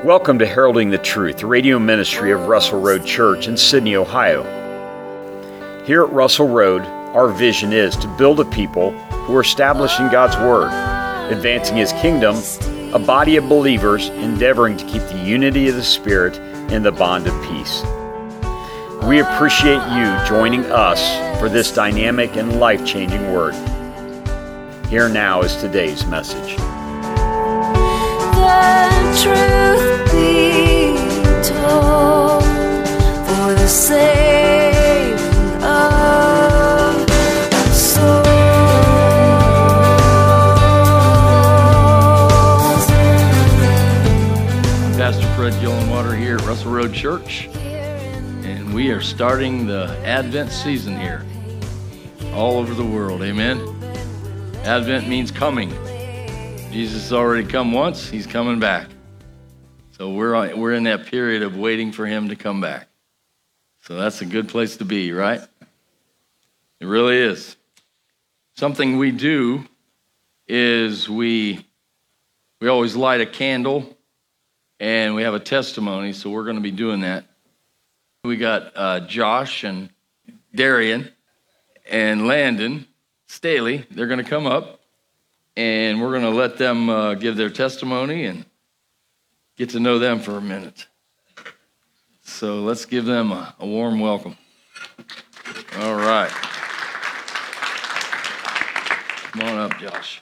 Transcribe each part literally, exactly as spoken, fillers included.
Welcome to Heralding the Truth, the radio ministry of Russell Road Church in Sydney, Ohio. Here at Russell Road, our vision is to build a people who are establishing God's Word, advancing His kingdom, a body of believers endeavoring to keep the unity of the Spirit in the bond of peace. We appreciate you joining us for this dynamic and life-changing Word. Here now is today's message. The truth be told, for the saving of souls. Pastor Fred Gillenwater here at Russell Road Church, and we are starting the Advent season here all over the world. Amen. Advent means coming. Jesus has already come once, He's coming back. So we're on, we're in that period of waiting for Him to come back. So that's a good place to be, right? It really is. Something we do is we we always light a candle and we have a testimony, so we're going to be doing that. We got uh, Josh and Darian and Landon Staley. They're going to come up. And we're going to let them uh, give their testimony and get to know them for a minute. So let's give them a, a warm welcome. All right. Come on up, Josh.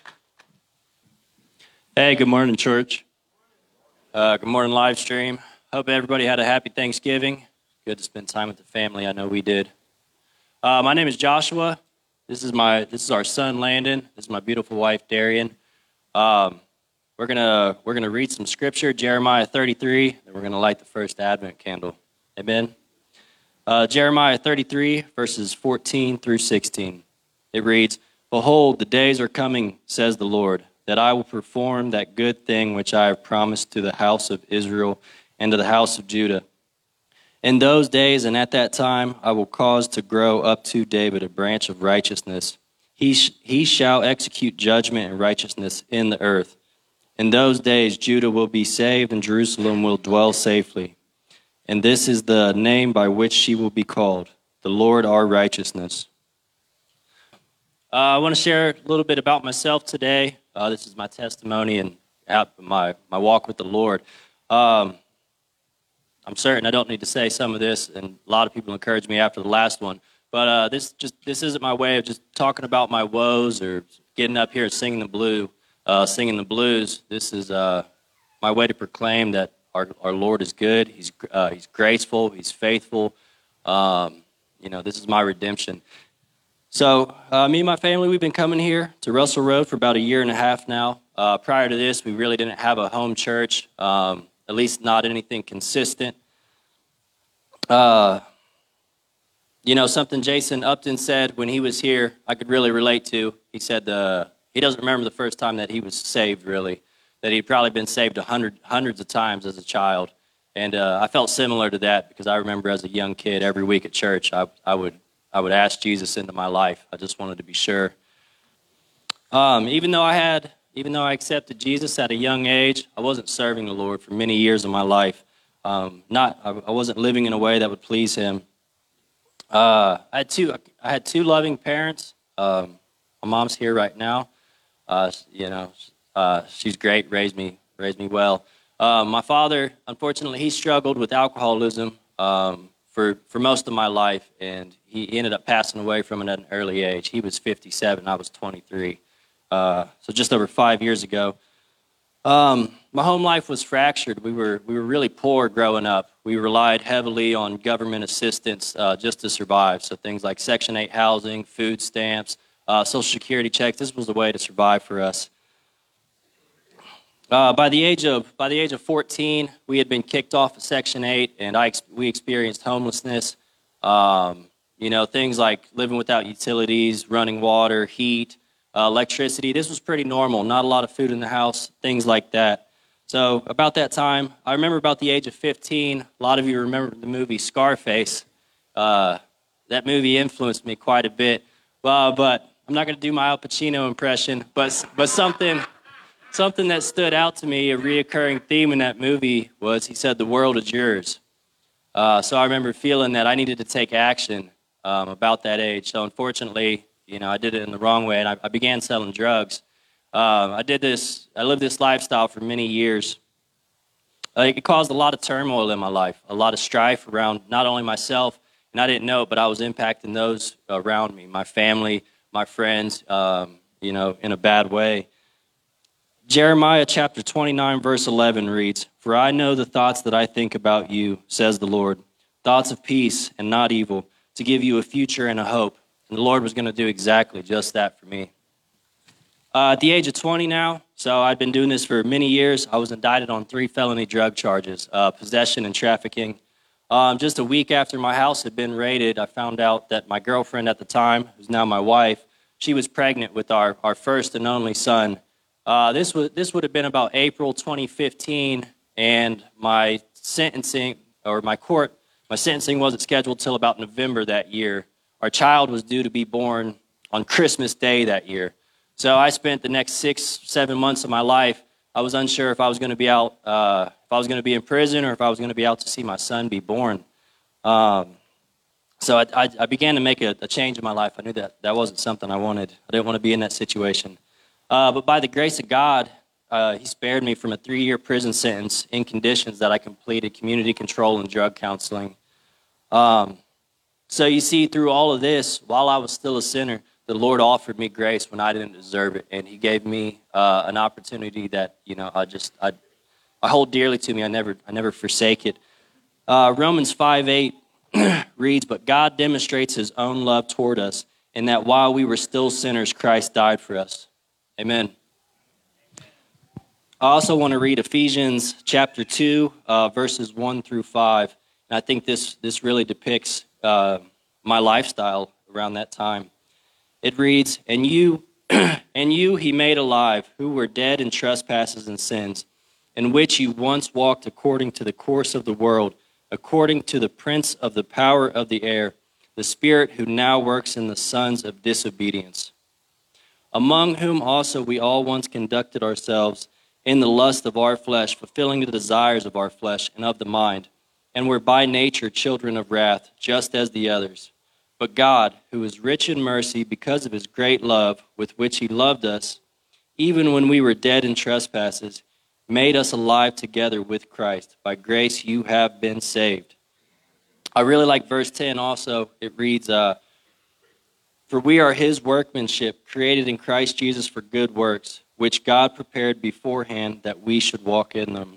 Hey, good morning, church. Uh, good morning, live stream. Hope everybody had a happy Thanksgiving. Good to spend time with the family. I know we did. Uh, my name is Joshua. This is my this is our son Landon. This is my beautiful wife Darian. Um, we're gonna we're gonna read some scripture, Jeremiah thirty-three, and we're gonna light the first Advent candle. Amen. Uh, Jeremiah thirty-three, verses fourteen through sixteen. It reads, "Behold, the days are coming, says the Lord, that I will perform that good thing which I have promised to the house of Israel and to the house of Judah. In those days and at that time, I will cause to grow up to David a branch of righteousness. He, sh- he shall execute judgment and righteousness in the earth. In those days, Judah will be saved and Jerusalem will dwell safely. And this is the name by which she will be called, the Lord our righteousness." Uh, I want to share a little bit about myself today. Uh, this is my testimony and my, my walk with the Lord. Um, I'm certain I don't need to say some of this, and a lot of people encouraged me after the last one. But uh, this just this isn't my way of just talking about my woes or getting up here and singing the blue, uh, singing the blues. This is uh, my way to proclaim that our our Lord is good. He's uh, He's graceful. He's faithful. Um, you know, this is my redemption. So uh, me and my family, we've been coming here to Russell Road for about a year and a half now. Uh, prior to this, we really didn't have a home church. Um, At least not anything consistent. Uh, you know, something Jason Upton said when he was here, I could really relate to. He said uh, he doesn't remember the first time that he was saved, really, that he'd probably been saved a hundred, hundreds of times as a child. And uh, I felt similar to that because I remember as a young kid, every week at church, I, I would I would ask Jesus into my life. I just wanted to be sure. Um, even though I had... Even though I accepted Jesus at a young age, I wasn't serving the Lord for many years of my life. Um, not, I, I wasn't living in a way that would please Him. Uh, I had two. I had two loving parents. Um, my mom's here right now. Uh, you know, uh, she's great. Raised me, raised me well. Uh, my father, unfortunately, he struggled with alcoholism um, for for most of my life, and he ended up passing away from it at an early age. He was fifty-seven. I was twenty-three. Uh, so just over five years ago. Um, my home life was fractured. We were we were really poor growing up. We relied heavily on government assistance uh, just to survive. So things like Section eight housing, food stamps, uh, Social Security checks. This was the way to survive for us. Uh, by the age of by the age of fourteen, we had been kicked off of Section eight, and I we experienced homelessness. Um, you know, things like living without utilities, running water, heat. Uh, electricity. This was pretty normal. Not a lot of food in the house, things like that. So about that time, I remember about the age of fifteen, a lot of you remember the movie Scarface. Uh, that movie influenced me quite a bit. Uh, but I'm not going to do my Al Pacino impression, but but something something that stood out to me, a reoccurring theme in that movie, was he said, "The world is yours." Uh, so I remember feeling that I needed to take action um, about that age. So unfortunately, you know, I did it in the wrong way, and I, I began selling drugs. Um, I did this, I lived this lifestyle for many years. Uh, it caused a lot of turmoil in my life, a lot of strife around not only myself, and I didn't know it, but I was impacting those around me, my family, my friends, um, you know, in a bad way. Jeremiah chapter twenty-nine, verse eleven reads, "For I know the thoughts that I think about you, says the Lord, thoughts of peace and not evil, to give you a future and a hope." And the Lord was going to do exactly just that for me. Uh, at the age of twenty now, so I'd been doing this for many years, I was indicted on three felony drug charges, uh, possession and trafficking. Um, just a week after my house had been raided, I found out that my girlfriend at the time, who's now my wife, she was pregnant with our, our first and only son. Uh, this was this would have been about April twenty fifteen, and my sentencing, or my court, my sentencing wasn't scheduled till about November that year. Our child was due to be born on Christmas Day that year. So I spent the next six, seven months of my life, I was unsure if I was going to be out, uh, if I was going to be in prison, or if I was going to be out to see my son be born. Um, so I, I, I began to make a, a change in my life. I knew that that wasn't something I wanted. I didn't want to be in that situation. Uh, but by the grace of God, uh, he spared me from a three-year prison sentence in conditions that I completed community control and drug counseling. Um, so you see, through all of this, while I was still a sinner, the Lord offered me grace when I didn't deserve it, and he gave me uh, an opportunity that, you know, I just, I, I hold dearly to me. I never, I never forsake it. Uh, Romans five eight reads, "But God demonstrates his own love toward us, in that while we were still sinners, Christ died for us." Amen. I also want to read Ephesians chapter two, uh, verses one through five. And I think this, this really depicts uh, my lifestyle around that time. It reads, "And you, and you he made alive, who were dead in trespasses and sins, in which you once walked according to the course of the world, according to the prince of the power of the air, the spirit who now works in the sons of disobedience, among whom also we all once conducted ourselves in the lust of our flesh, fulfilling the desires of our flesh and of the mind, and were by nature children of wrath, just as the others. But God, who is rich in mercy, because of his great love with which he loved us, even when we were dead in trespasses, made us alive together with Christ. By grace you have been saved." I really like verse ten also. It reads, uh, "For we are his workmanship, created in Christ Jesus for good works, which God prepared beforehand that we should walk in them."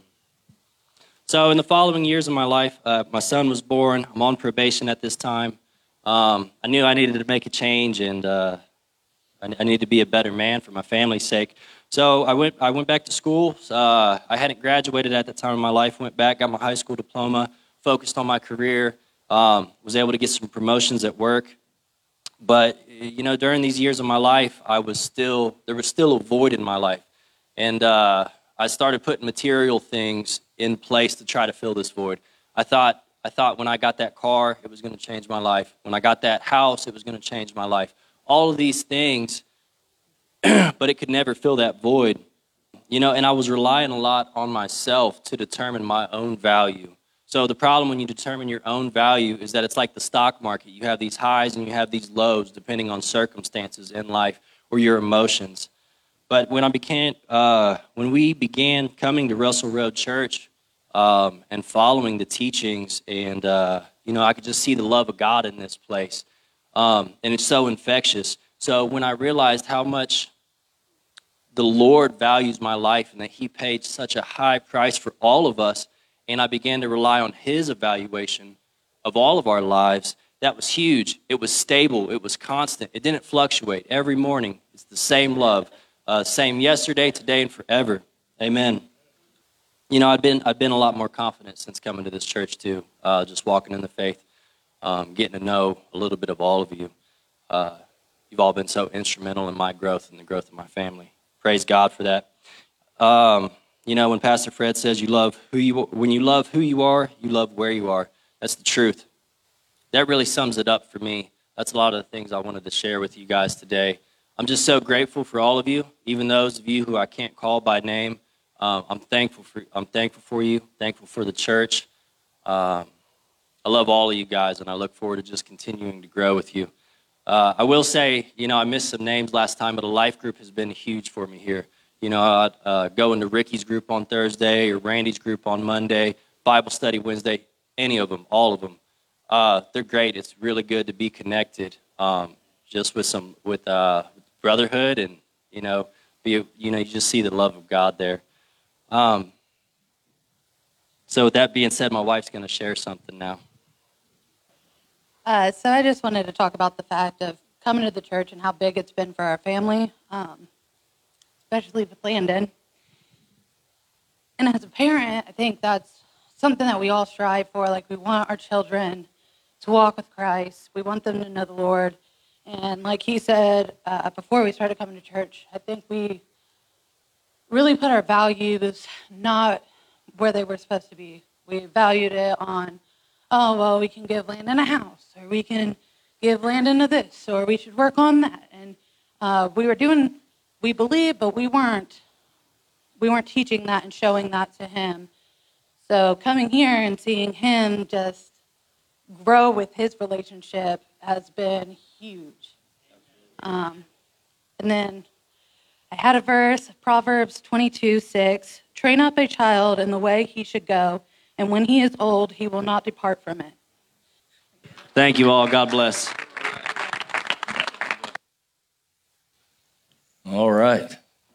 So in the following years of my life, uh, my son was born. I'm on probation at this time. Um, I knew I needed to make a change, and uh, I, I needed to be a better man for my family's sake. So I went I went back to school. Uh, I hadn't graduated at that time in my life. Went back, got my high school diploma, focused on my career, um, was able to get some promotions at work. But, you know, during these years of my life, I was still, there was still a void in my life. And uh, I started putting material things in place to try to fill this void. I thought, I thought when I got that car, it was going to change my life. When I got that house, it was going to change my life. All of these things, but it could never fill that void. You know, and I was relying a lot on myself to determine my own value. So the problem when you determine your own value is that it's like the stock market. You have these highs and you have these lows depending on circumstances in life or your emotions. But when I began, uh, when we began coming to Russell Road Church um, and following the teachings, and uh, you know, I could just see the love of God in this place, um, and it's so infectious. So when I realized how much the Lord values my life and that He paid such a high price for all of us, and I began to rely on His evaluation of all of our lives, that was huge. It was stable. It was constant. It didn't fluctuate. Every morning, it's the same love, uh, same yesterday, today, and forever. Amen. You know, I've been I've been a lot more confident since coming to this church too. Uh, just walking in the faith, um, getting to know a little bit of all of you. Uh, you've all been so instrumental in my growth and the growth of my family. Praise God for that. Um, You know, when Pastor Fred says you love who you, when you love who you are, you love where you are. That's the truth. That really sums it up for me. That's a lot of the things I wanted to share with you guys today. I'm just so grateful for all of you, even those of you who I can't call by name. Uh, I'm thankful for I'm thankful for you, thankful for the church. Uh, I love all of you guys, and I look forward to just continuing to grow with you. Uh, I will say, you know, I missed some names last time, but a life group has been huge for me here. You know, I'd uh, go into Ricky's group on Thursday or Randy's group on Monday, Bible study Wednesday, any of them, all of them. Uh, they're great. It's really good to be connected, um, just with some with uh, brotherhood, and you know, be you know, you just see the love of God there. Um, so with that being said, my wife's going to share something now. Uh, so I just wanted to talk about the fact of coming to the church and how big it's been for our family, um, especially with Landon. And as a parent, I think that's something that we all strive for. Like, we want our children to walk with Christ. We want them to know the Lord. And like he said uh, before we started coming to church, I think we really put our values not where they were supposed to be. We valued it on, oh, well, we can give Landon a house, or we can give Landon a this, or we should work on that. And uh, we were doing, we believed, but we weren't, we weren't teaching that and showing that to him. So coming here and seeing him just grow with his relationship has been huge. Um, and then I had a verse, Proverbs twenty-two six, train up a child in the way he should go, and when he is old, he will not depart from it. Thank you all. God bless. All right.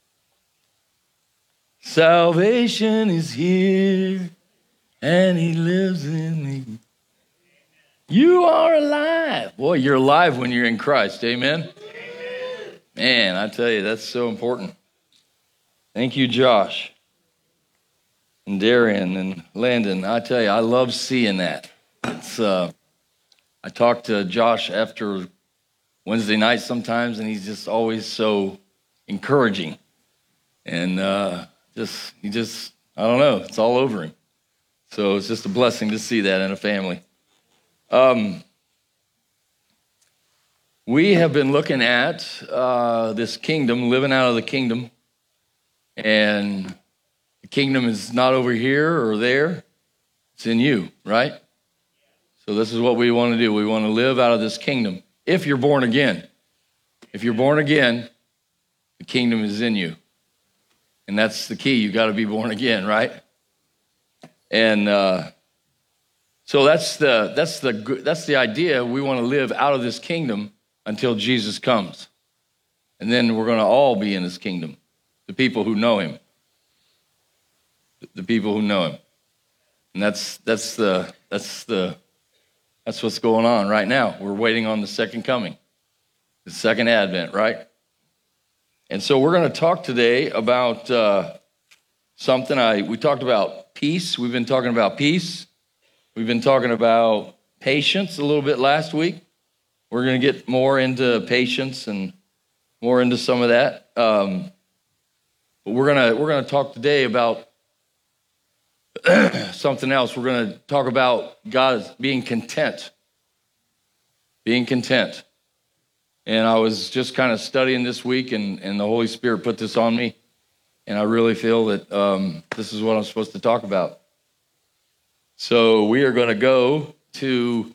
Salvation is here, and he lives in me. You are alive. Boy, you're alive when you're in Christ. Amen? Man, I tell you, that's so important. Thank you, Josh and Darian and Landon. I tell you, I love seeing that. It's, uh, I talk to Josh after Wednesday night sometimes, and he's just always so encouraging. And uh, just, he just, I don't know, it's all over him. So it's just a blessing to see that in a family. Um, we have been looking at uh, this kingdom, living out of the kingdom. And the kingdom is not over here or there. It's in you, right? So this is what we want to do. We want to live out of this kingdom. If you're born again, if you're born again, the kingdom is in you. And that's the key. You got to be born again, right? And uh, so that's the that's the that's the idea. We want to live out of this kingdom until Jesus comes. And then we're going to all be in this kingdom. The people who know him. The people who know him. And that's that's the that's the that's what's going on right now. We're waiting on the second coming. The second advent, right? And so we're going to talk today about uh, something I we talked about peace. We've been talking about peace. We've been talking about patience a little bit last week. We're going to get more into patience and more into some of that. Um, but we're gonna we're gonna talk today about something else. We're going to talk about God being content. Being content. And I was just kind of studying this week, and, and the Holy Spirit put this on me. And I really feel that um, this is what I'm supposed to talk about. So we are going to go to,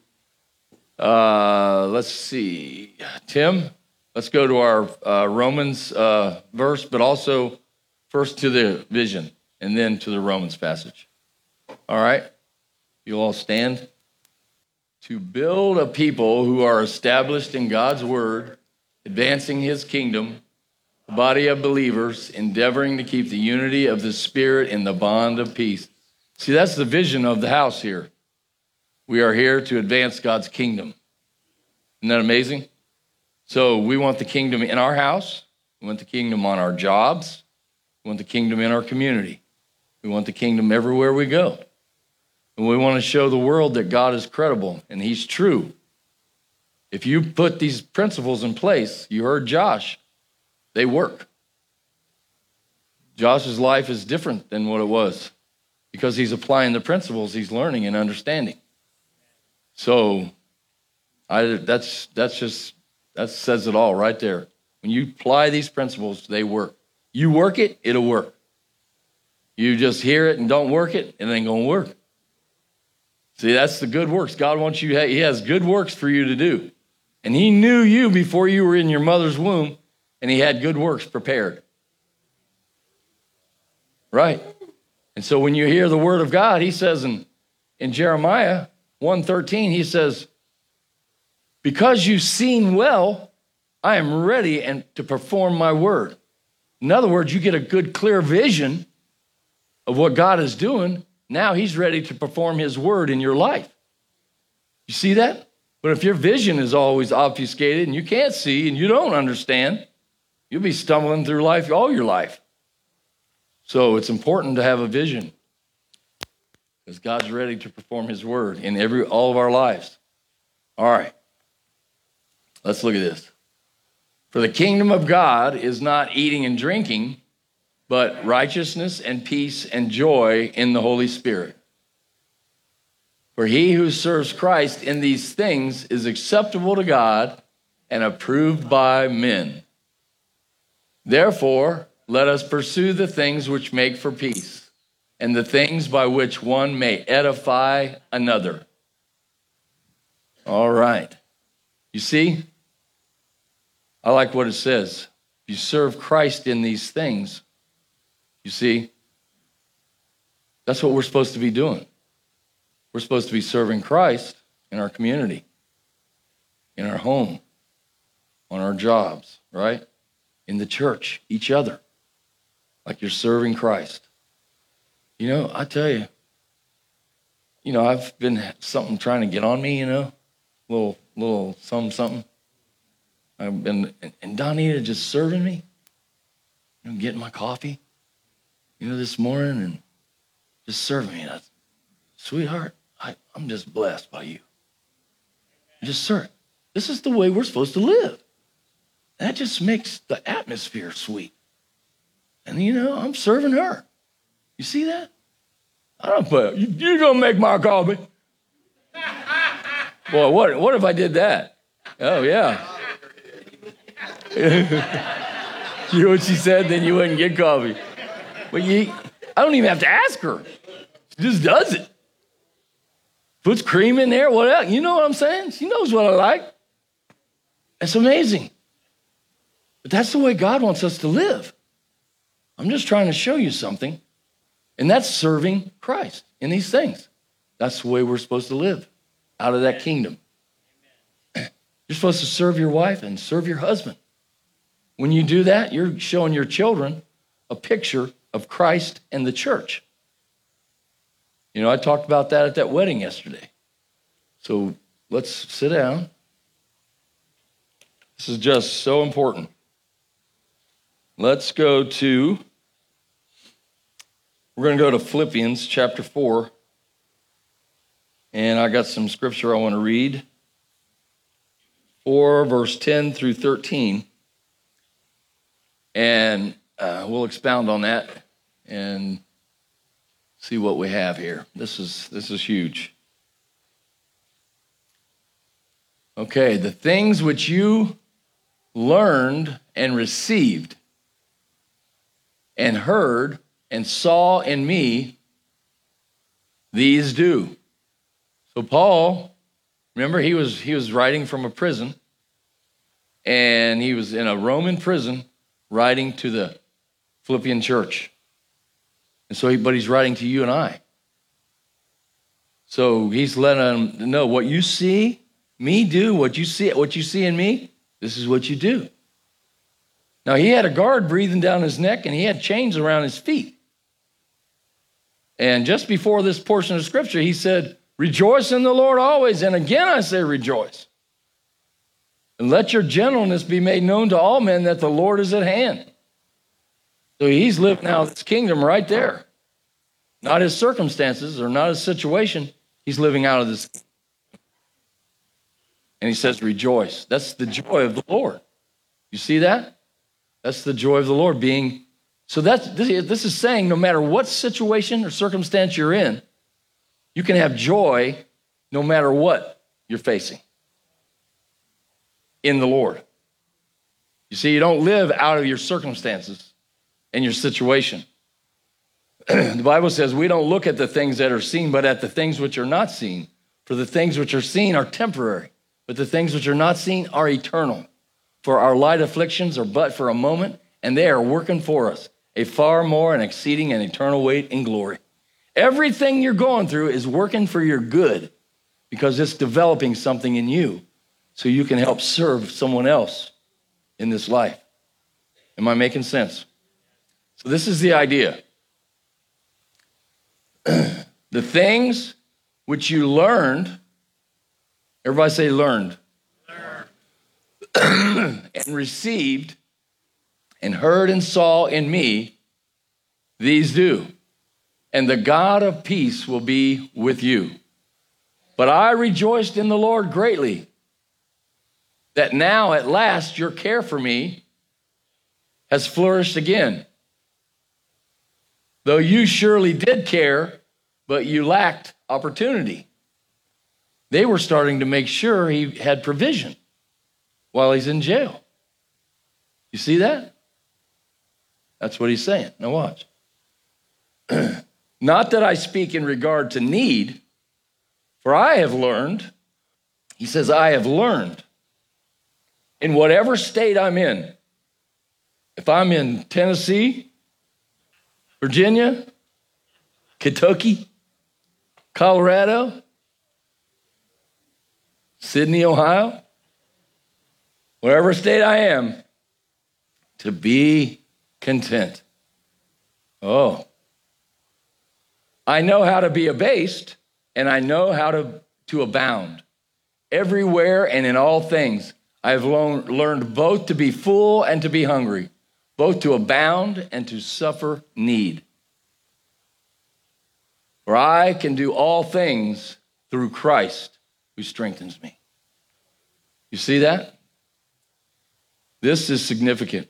uh, let's see, Tim, let's go to our uh, Romans uh, verse, but also first to the vision and then to the Romans passage. All right? You'll all stand. To build a people who are established in God's word, advancing his kingdom, a body of believers endeavoring to keep the unity of the Spirit in the bond of peace. See, that's the vision of the house here. We are here to advance God's kingdom. Isn't that amazing? So we want the kingdom in our house. We want the kingdom on our jobs. We want the kingdom in our community. We want the kingdom everywhere we go. And we want to show the world that God is credible and he's true. If you put these principles in place, you heard Josh, they work. Josh's life is different than what it was because he's applying the principles he's learning and understanding. So I, that's that's just, that says it all right there. When you apply these principles, they work. You work it, it'll work. You just hear it and don't work it, it ain't going to work. See, that's the good works. God wants you, he has good works for you to do. And he knew you before you were in your mother's womb, and he had good works prepared. Right? And so when you hear the word of God, he says in, in Jeremiah one thirteen, he says, because you've seen well, I am ready and to perform my word. In other words, you get a good, clear vision of what God is doing. Now he's ready to perform his word in your life. You see that? But if your vision is always obfuscated and you can't see and you don't understand, you'll be stumbling through life all your life. So it's important to have a vision because God's ready to perform his word in every all of our lives. All right. Let's look at this. For the kingdom of God is not eating and drinking, but righteousness and peace and joy in the Holy Spirit. For he who serves Christ in these things is acceptable to God and approved by men. Therefore, let us pursue the things which make for peace and the things by which one may edify another. All right. You see, I like what it says. If you serve Christ in these things, you see, that's what we're supposed to be doing. We're supposed to be serving Christ in our community, in our home, on our jobs, right? In the church, each other, like you're serving Christ. You know, I tell you, you know, I've been something trying to get on me, you know, little, little something, something. I've been, and Donita just serving me, you know, getting my coffee, you know, this morning and just serving me. That's, sweetheart, I, I'm just blessed by you. Just serve. This is the way we're supposed to live. That just makes the atmosphere sweet. And, you know, I'm serving her. You see that? I don't put, you, you're going to make my coffee. Boy, what, what if I did that? Oh, yeah. You know what she said? Then you wouldn't get coffee. But you, I don't even have to ask her. She just does it. Puts cream in there, what else? You know what I'm saying? She knows what I like. It's amazing. But that's the way God wants us to live. I'm just trying to show you something. And that's serving Christ in these things. That's the way we're supposed to live out of that kingdom. You're supposed to serve your wife and serve your husband. When you do that, you're showing your children a picture of Christ and the church. You know, I talked about that at that wedding yesterday. So let's sit down. This is just so important. Let's go to, we're going to go to Philippians chapter four. And I got some scripture I want to read. four, verse ten through thirteen. And uh, we'll expound on that and see what we have here. This is this is huge. Okay, the things which you learned and received and heard and saw in me, these do. So Paul, remember he was he was writing from a prison, and he was in a Roman prison writing to the Philippian church. And so, he, but he's writing to you and I. So he's letting them know what you see me do, what you see, what you see in me, this is what you do. Now, he had a guard breathing down his neck, and he had chains around his feet. And just before this portion of scripture, he said, rejoice in the Lord always. And again, I say rejoice. And let your gentleness be made known to all men that the Lord is at hand. So he's living out this kingdom right there. Not his circumstances or not his situation. He's living out of this. And he says, rejoice. That's the joy of the Lord. You see that? That's the joy of the Lord being. So that's, this is saying no matter what situation or circumstance you're in, you can have joy no matter what you're facing in the Lord. You You see, you don't live out of your circumstances and your situation. The Bible says we don't look at the things that are seen, but at the things which are not seen. For the things which are seen are temporary, but the things which are not seen are eternal. For our light afflictions are but for a moment, and they are working for us a far more and exceeding and eternal weight in glory. Everything you're going through is working for your good because it's developing something in you so you can help serve someone else in this life. Am I making sense? So this is the idea. The things which you learned, everybody say learned, learned. And received and heard and saw in me, these do. And the God of peace will be with you. But I rejoiced in the Lord greatly, that now at last your care for me has flourished again. Though you surely did care, but you lacked opportunity. They were starting to make sure he had provision while he's in jail. You see that? That's what he's saying. Now watch. Not that I speak in regard to need, for I have learned, he says, I have learned in whatever state I'm in. If I'm in Tennessee, Virginia, Kentucky, Colorado, Sydney, Ohio, whatever state I am, to be content. Oh. I know how to be abased, and I know how to, to abound. Everywhere and in all things, I have learned both to be full and to be hungry, both to abound and to suffer need. For I can do all things through Christ who strengthens me. You see that? This is significant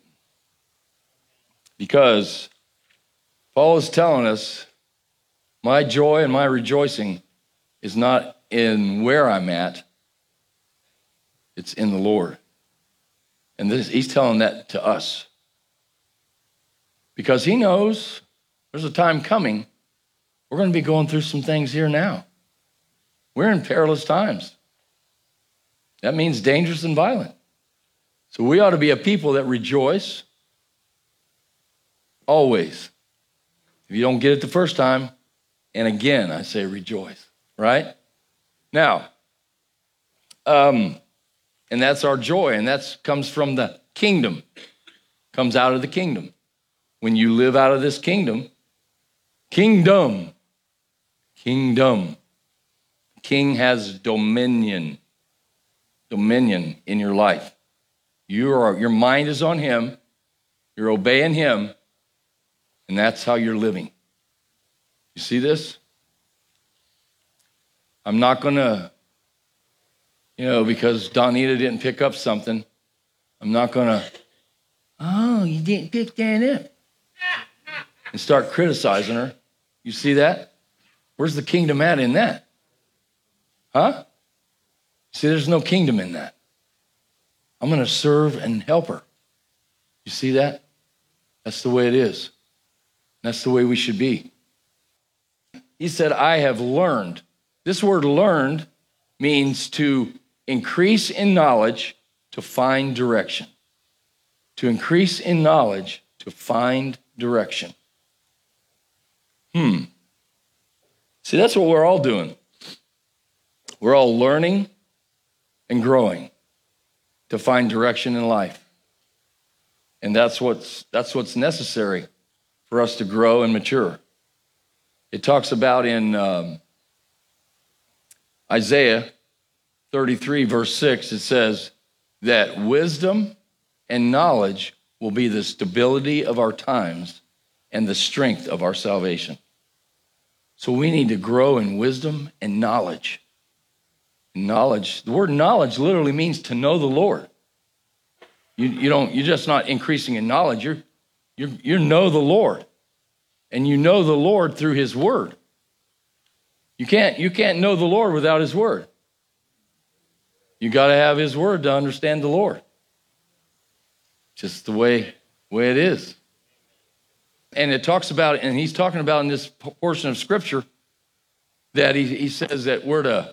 because Paul is telling us my joy and my rejoicing is not in where I'm at, it's in the Lord. And this, he's telling that to us because he knows there's a time coming. We're going to be going through some things here now. We're in perilous times. That means dangerous and violent. So we ought to be a people that rejoice always. If you don't get it the first time, and again, I say rejoice, right? Now, um, and that's our joy, and that comes from the kingdom, comes out of the kingdom. When you live out of this kingdom, kingdom, kingdom, king has dominion, dominion in your life. You are, your mind is on him, you're obeying him, and that's how you're living. You see this? I'm not going to, you know, because Donita didn't pick up something, I'm not going to, oh, you didn't pick that up, and start criticizing her. You see that? Where's the kingdom at in that? Huh? See, there's no kingdom in that. I'm going to serve and help her. You see that? That's the way it is. That's the way we should be. He said, I have learned. This word learned means to increase in knowledge to find direction. To increase in knowledge to find direction. Hmm. See, that's what we're all doing. We're all learning and growing to find direction in life. And that's what's, that's what's necessary for us to grow and mature. It talks about in um, Isaiah thirty-three, verse six, it says that wisdom and knowledge will be the stability of our times and the strength of our salvation. So we need to grow in wisdom and knowledge. Knowledge, the word knowledge literally means to know the Lord. You, you don't, you're just not increasing in knowledge, you're, you're, you know the Lord. And you know the Lord through his word. You can't, you can't know the Lord without his word. You got to have his word to understand the Lord. Just the way, way it is. And it talks about, and he's talking about in this portion of Scripture, that he, he says that we're to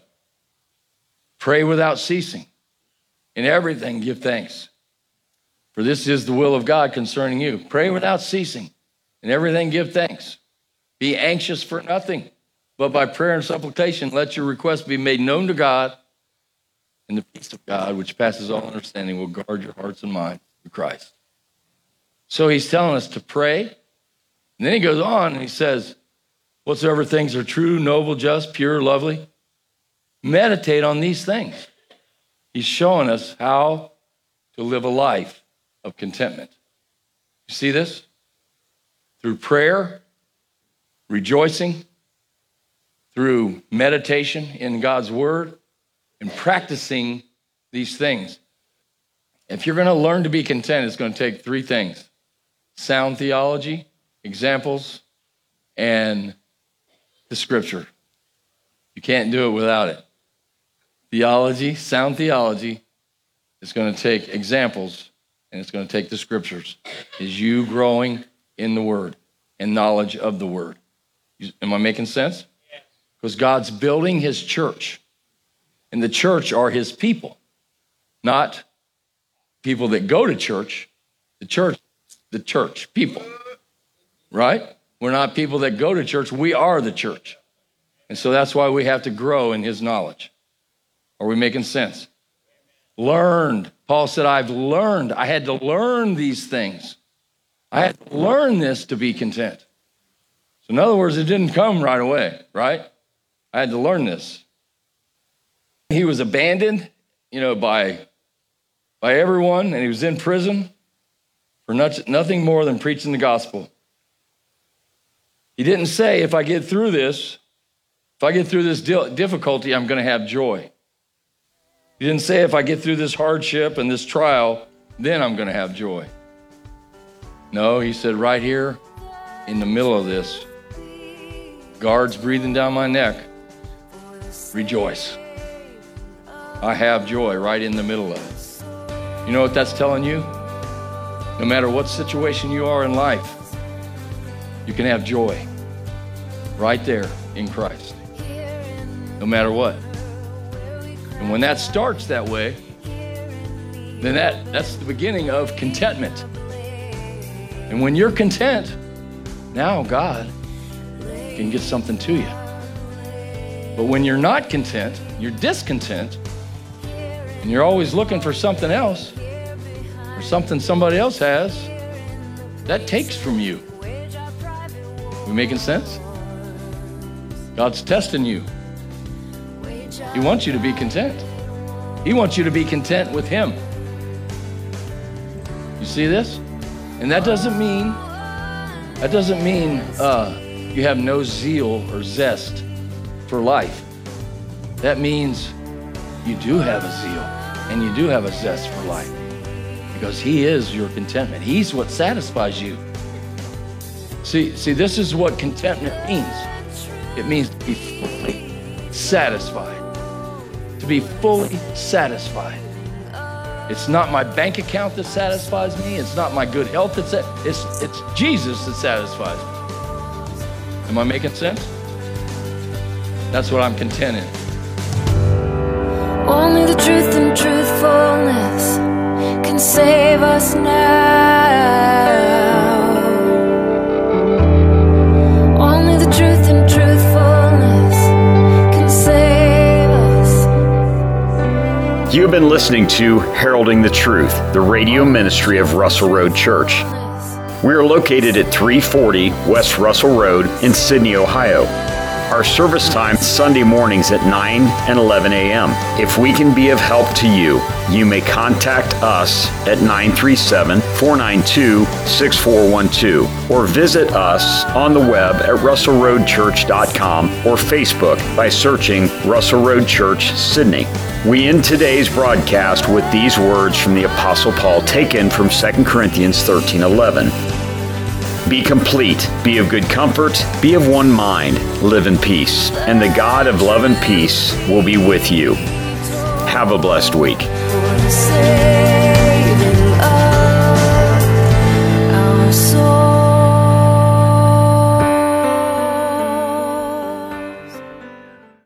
pray without ceasing. In everything, give thanks. For this is the will of God concerning you. Pray without ceasing. In everything, give thanks. Be anxious for nothing, but by prayer and supplication, let your requests be made known to God, and the peace of God, which passes all understanding, will guard your hearts and minds through Christ. So he's telling us to pray. And then he goes on and he says, whatsoever things are true, noble, just, pure, lovely, meditate on these things. He's showing us how to live a life of contentment. You see this? Through prayer, rejoicing, through meditation in God's word, and practicing these things. If you're going to learn to be content, it's going to take three things: sound theology, examples, and the Scripture. You can't do it without it. Theology, sound theology, is going to take examples, and it's going to take the Scriptures. Is you growing in the Word and knowledge of the Word. Am I making sense? Because God's building his church, and the church are his people, not people that go to church. The church, the church, people, right? We're not people that go to church. We are the church. And so that's why we have to grow in his knowledge. Are we making sense? Learned. Paul said, I've learned. I had to learn these things. I had to learn this to be content. So in other words, it didn't come right away, right? I had to learn this. He was abandoned, you know, by, by everyone, and he was in prison for not, nothing more than preaching the gospel. He didn't say, if I get through this, if I get through this difficulty, I'm going to have joy. He didn't say, if I get through this hardship and this trial, then I'm going to have joy. No, he said, right here in the middle of this, guards breathing down my neck, rejoice. I have joy right in the middle of it. You know what that's telling you? No matter what situation you are in life, you can have joy right there in Christ, no matter what. And when that starts that way, then that, that's the beginning of contentment. And when you're content, now God can get something to you. But when you're not content, you're discontent, and you're always looking for something else, or something somebody else has, that takes from you. We making sense? God's testing you. He wants you to be content. He wants you to be content with him. You see this? And that doesn't mean, that doesn't mean uh, you have no zeal or zest for life. That means you do have a zeal and you do have a zest for life, because he is your contentment. He's what satisfies you. See, see, this is what contentment means. It means to be fully satisfied. To be fully satisfied. It's not my bank account that satisfies me. It's not my good health that sa- it's it's Jesus that satisfies me. Am I making sense? That's what I'm content in. Only the truth and truthfulness can save us now. Only the truth and truthfulness can save us. You have been listening to Heralding the Truth, the radio ministry of Russell Road Church. We are located at three forty West Russell Road in Sydney, Ohio. Our service time is Sunday mornings at nine and eleven a.m. If we can be of help to you, you may contact us at nine three seven, four nine two, six four one two or visit us on the web at russell road church dot com or Facebook by searching Russell Road Church, Sydney. We end today's broadcast with these words from the Apostle Paul, taken from Second Corinthians thirteen eleven. Be complete, be of good comfort, be of one mind, live in peace, and the God of love and peace will be with you. Have a blessed week. Say